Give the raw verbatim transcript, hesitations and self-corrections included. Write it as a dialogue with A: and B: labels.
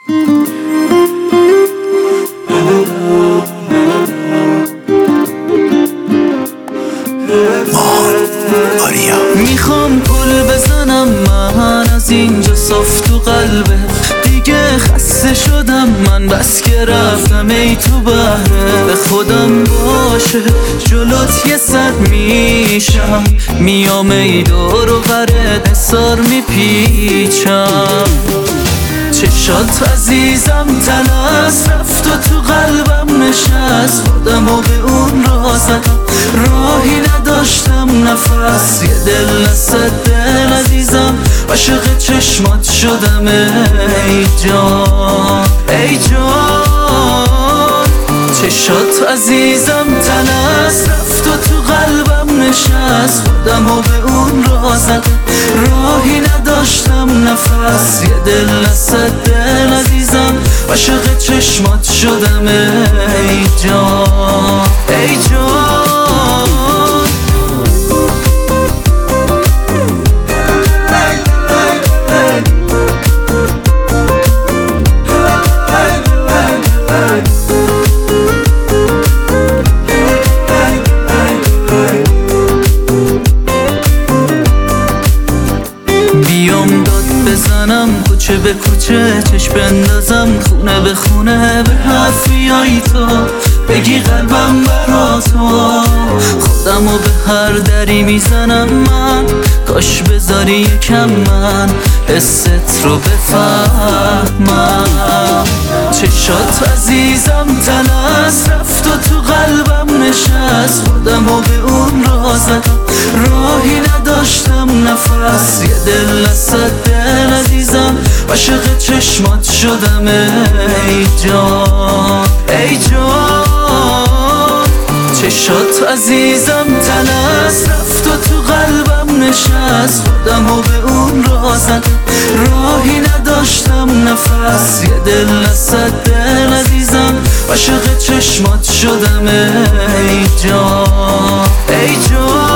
A: میخوام پل بزنم من از اینجا صاف تو قلبه، دیگه خسته شدم من بس که رفتم ای تو بهره. به خودم باشه جلوت یه صد میشم، میام ای دور و برت حسار میپیچم. چشات عزیزم تلس رفت و تو قلبم نشست، خودم و به اون راه زدم راهی نداشتم نفس. یه دل نصد دل عزیزم عاشق چشمات شدم ای جان ای جان. چشات عزیزم تلس رفت و تو قلبم نشست، خودم و به اون راه زدم راهی نداشتم نفس. یه دل نصد دل عزیزم عاشق چشمات شدم ای جان ای جان. بیام داد بزنم کوچه به کوچه، چشم بندازم خونه به خونه، به حرفیای تو بگی قلبم برا تو. خودمو به هر دری میزنم من، کاش بذاری یکم من حست رو بفهمم. چشات عزیزم تلس رفت و تو قلبم نشست، خودمو به اون راه زدم راهی نداشتم نفس. یه دل نصد دل عزیزم عاشق چشمات شدم ای جان ای جان. چشات عزیزم تلس رفت و تو قلبم نشست، خودم و به اون راه زدم راهی نداشتم نفس. یه دل نصد دل عزیزم عاشق چشمات شدم ای جان ای جان.